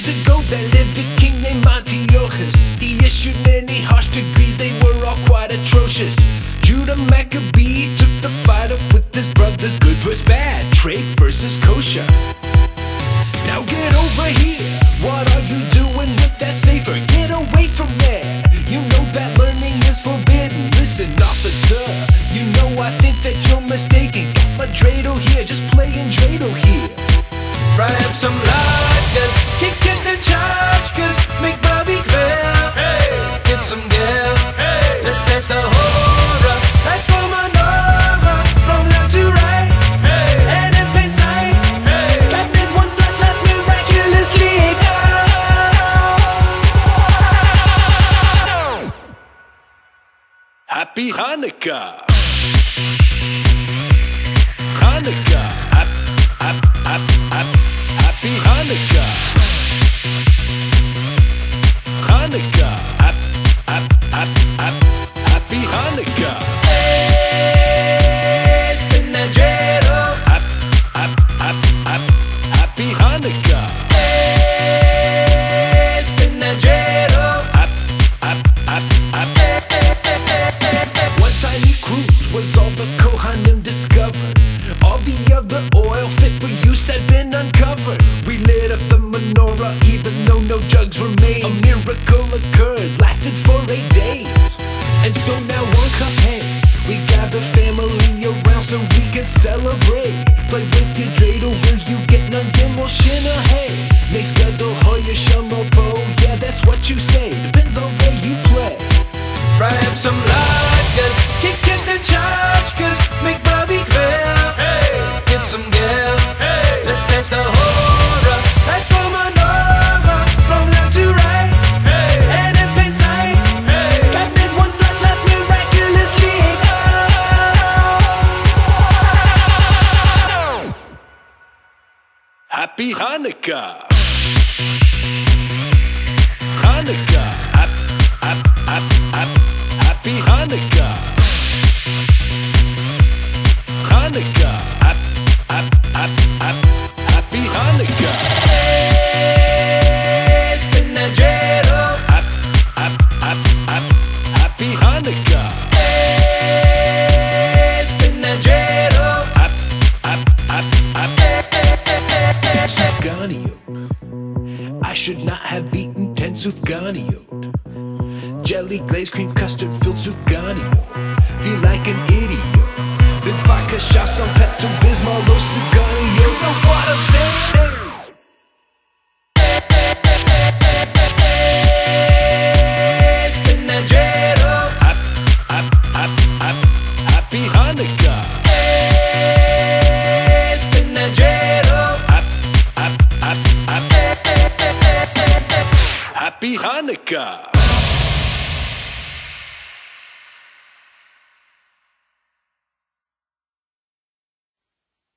Years ago there lived a king named Antiochus. He issued many harsh decrees, they were all quite atrocious. Judah Maccabee took the fight up with his brothers. Good versus bad, trade versus kosher. Now get over here, what are you doing with that safer? Get away from there, you know that learning is forbidden. Listen officer, you know I think that you're mistaken. Got my dreidel here, just playing dreidel here. Fry up some latkes, kick tips and tchotchkes, make Bobby quer, hey. Get some gear, hey. Let's dance the horror, like Pomanora, from left to right, hey. And in plain sight, hey. Got mid one thrust, last miraculously go. Happy Hanukkah, Hanukkah, Happy Hanukkah, Hanukkah, Happy Hanukkah. Hey, spin that dreidel. Happy Hanukkah. Hey, spin that dreidel. One tiny cruise was all the Kohanim discovered. All the other oil fit for use had been uncovered. We lit up the menorah even though no jugs were made. A miracle occurred, lasted for 8 days. And so now one cup, hey, we gather family around so we can celebrate. Play with your dreidel, will you get none gimel shina, hey. Next gadol hoya shamopo, yeah that's what you say, depends on where you play. Fry up some latkes, kick tips and tchotchkes, make Bobby quer, hey. Get some gear, hey. Let's dance the horror, like Pomanora, from left to right, hey. And in plain sight, hey. Got mid one thrust, last miraculously go. Happy Hanukkah, Hanukkah, Happy Hanukkah, Hanukkah, Happy Hanukkah. Hey, spin that dreidel. Happy Hanukkah. Hey, spin that dreidel. Sufganiyot. I should not have eaten 10 sufganiyot. Jelly glazed cream custard filled sufganiyot. Feel like an idiot. Been vodka shots, some Pepto-Bismol, no sufganiyot. You know what I'm saying? Hey, spin that dreidel. Happy Hanukkah. Hey, spin that dreidel. Happy Hanukkah.